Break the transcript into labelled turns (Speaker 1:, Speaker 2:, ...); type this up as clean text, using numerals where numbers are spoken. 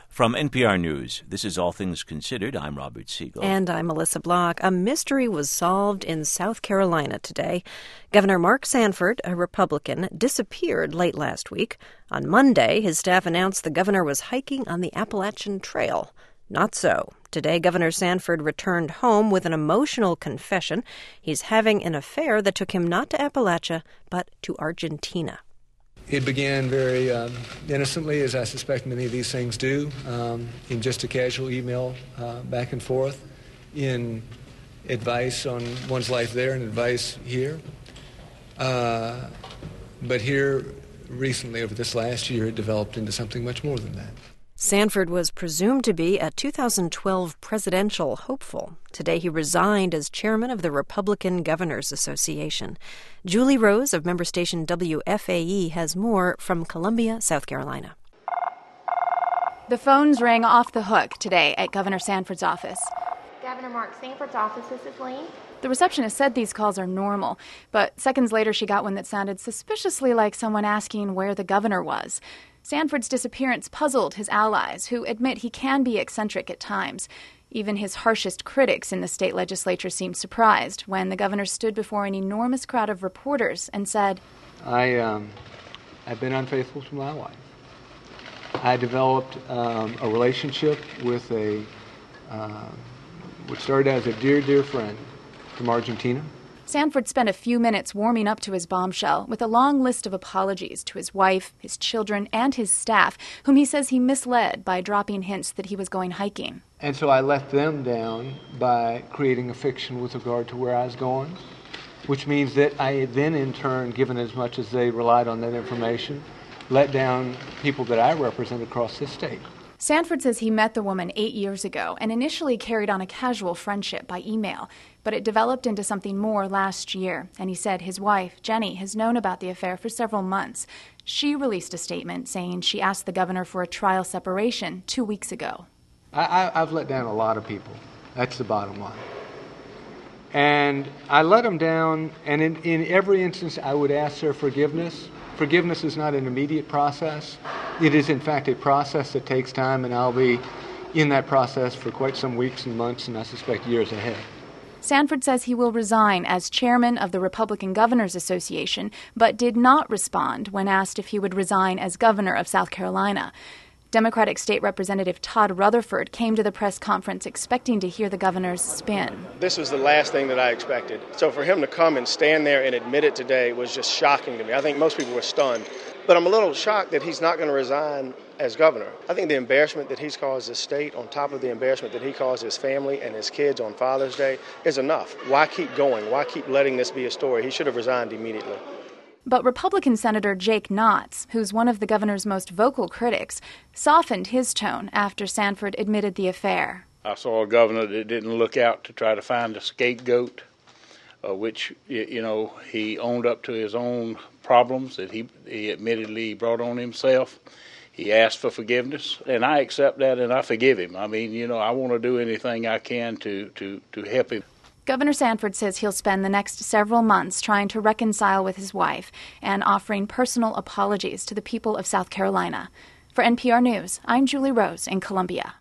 Speaker 1: From NPR News, this is All Things Considered. I'm Robert Siegel.
Speaker 2: And I'm Melissa Block. A mystery was solved in South Carolina today. Governor Mark Sanford, a Republican, disappeared late last week. On Monday, his staff announced the governor was hiking on the Appalachian Trail. Not so. Today, Governor Sanford returned home with an emotional confession. He's having an affair that took him not to Appalachia, but to Argentina.
Speaker 3: It began very innocently, as I suspect many of these things do, in just a casual email back and forth, in advice on one's life there and advice here. But here, recently, over this last year, it developed into something much more than that.
Speaker 2: Sanford was presumed to be a 2012 presidential hopeful. Today he resigned as chairman of the Republican Governors Association. Julie Rose of member station WFAE has more from Columbia, South Carolina.
Speaker 4: The phones rang off the hook today at Governor Sanford's office.
Speaker 5: Governor Mark Sanford's office, this is Lee.
Speaker 4: The receptionist said these calls are normal, but seconds later she got one that sounded suspiciously like someone asking where the governor was. Sanford's disappearance puzzled his allies, who admit he can be eccentric at times. Even his harshest critics in the state legislature seemed surprised when the governor stood before an enormous crowd of reporters and said,
Speaker 3: I've been unfaithful to my wife. I developed a relationship with what started as a dear, dear friend from Argentina.
Speaker 4: Sanford spent a few minutes warming up to his bombshell with a long list of apologies to his wife, his children, and his staff, whom he says he misled by dropping hints that he was going hiking.
Speaker 3: And so I let them down by creating a fiction with regard to where I was going, which means that I then, in turn, given as much as they relied on that information, let down people that I represent across this state.
Speaker 4: Sanford says he met the woman 8 years ago and initially carried on a casual friendship by email, but it developed into something more last year, and he said his wife, Jenny, has known about the affair for several months. She released a statement saying she asked the governor for a trial separation 2 weeks ago.
Speaker 3: I've let down a lot of people. That's the bottom line. And I let them down, and in every instance I would ask their forgiveness. Forgiveness is not an immediate process. It is, in fact, a process that takes time, and I'll be in that process for quite some weeks and months, and I suspect years ahead.
Speaker 4: Sanford says he will resign as chairman of the Republican Governors Association, but did not respond when asked if he would resign as governor of South Carolina. Democratic State Representative Todd Rutherford came to the press conference expecting to hear the governor's spin.
Speaker 6: This was the last thing that I expected. So for him to come and stand there and admit it today was just shocking to me. I think most people were stunned. But I'm a little shocked that he's not going to resign as governor. I think the embarrassment that he's caused this state, on top of the embarrassment that he caused his family and his kids on Father's Day, is enough. Why keep going? Why keep letting this be a story? He should have resigned immediately.
Speaker 4: But Republican Senator Jake Knotts, who's one of the governor's most vocal critics, softened his tone after Sanford admitted the affair.
Speaker 7: I saw a governor that didn't look out to try to find a scapegoat, which, he owned up to his own problems that he admittedly brought on himself. He asked for forgiveness, and I accept that and I forgive him. I mean, I want to do anything I can to help him.
Speaker 4: Governor Sanford says he'll spend the next several months trying to reconcile with his wife and offering personal apologies to the people of South Carolina. For NPR News, I'm Julie Rose in Columbia.